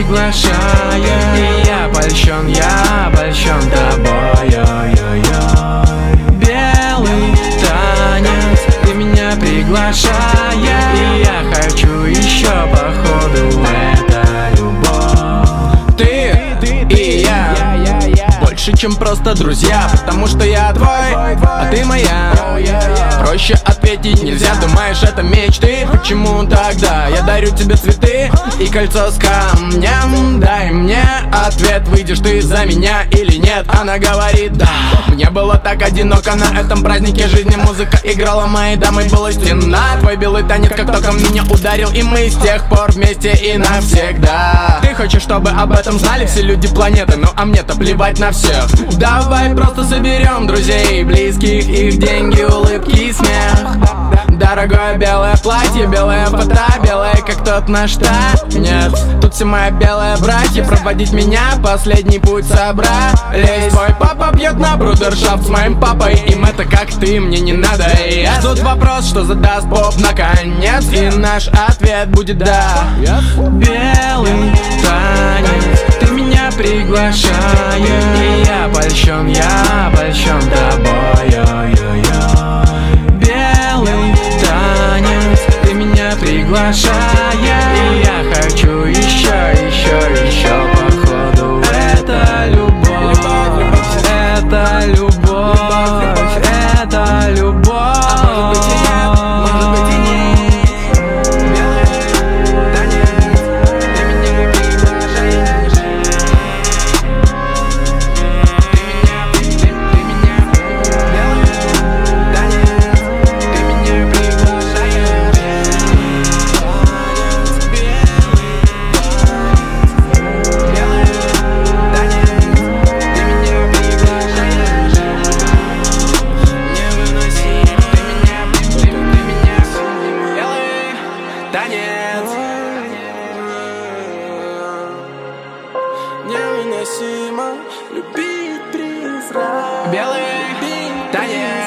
приглашаешь. И я польщен тобой. Белый танец, ты меня приглашаешь. И я хочу еще, походу, это любовь. Ты и я больше, чем просто друзья, потому что я твой, а ты моя. Проще ответить нельзя, думаешь, это мечты? Почему тогда я дарю тебе цветы и кольцо с камнем? Дай мне ответ, выйдешь ты за меня или нет? Она говорит да. Мне было так одиноко на этом празднике жизни. Музыка играла моей дамой, была стена. Твой белый танец как током меня ударил, и мы с тех пор вместе и навсегда. Ты хочешь, чтобы об этом знали все люди планеты, ну а мне-то плевать на всех. Давай просто соберем друзей, близких, их деньги, улыбки и смех. Дорогое белое платье, белая фото, белая как тот наш танец. Тут все мои белые братья, проводить меня последний путь собрались. Твой папа пьет на брудершафт с моим папой, им это как ты, мне не надо. И я тут вопрос, что задаст Боб наконец, и наш ответ будет да. Белый танец, ты меня приглашаешь. И я польщен тобой. Белый танец, ты меня приглашаешь. И я хочу еще, походу, это любовь. Это любовь, это любовь. Невыносимо любить призрак. Белый танец.